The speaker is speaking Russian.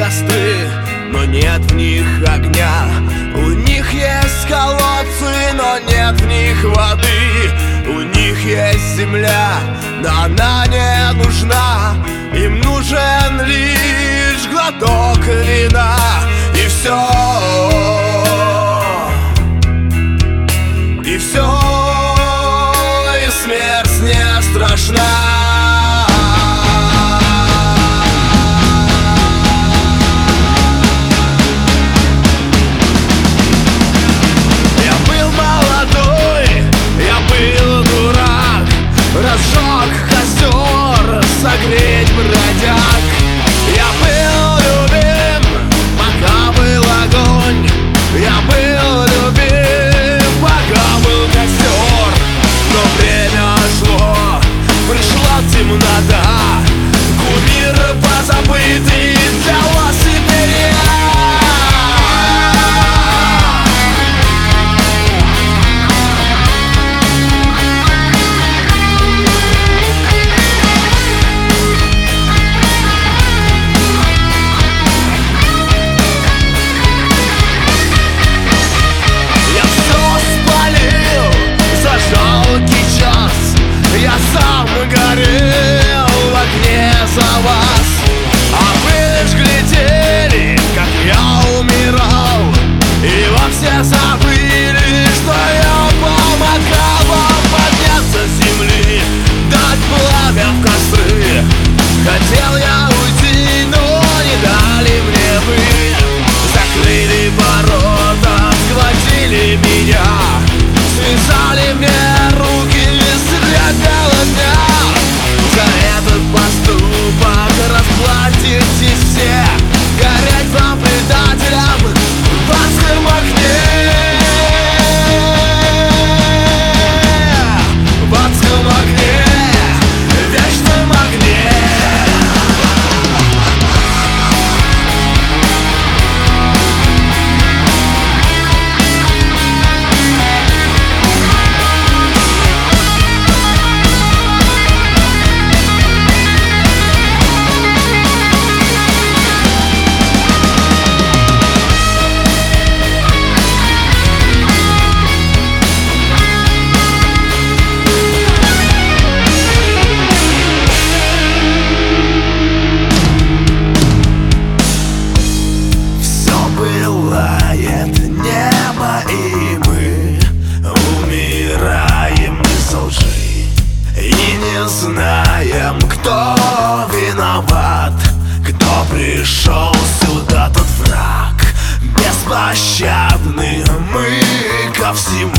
костры, но нет в них огня. У них есть колодцы, но нет в них воды. У них есть земля, но она не нужна. Им нужен лишь глоток вина, и все. И все, и смерть не страшна. Разжег костер, согреть бродяг. Я был любим, пока был огонь. Я был любим, пока был костер. Но время шло, пришла темнота. Кумир позабытый для вас теперь я. Я сам горел в огне за вас, а вы лишь глядели, как я умирал. И во все забыли, что я помогал вам подняться с земли, дать пламя в костры. Хотел я уйти, но не дали мне вы. Закрыли ворота, схватили меня, связали мне руки среднего дня. За этот поступок расплатитесь все. Гореть вам, предателям, в адском огне. В адском огне, в вечном огне. Знаем, кто виноват, кто пришел сюда, тот враг беспощадный. Мы ко всему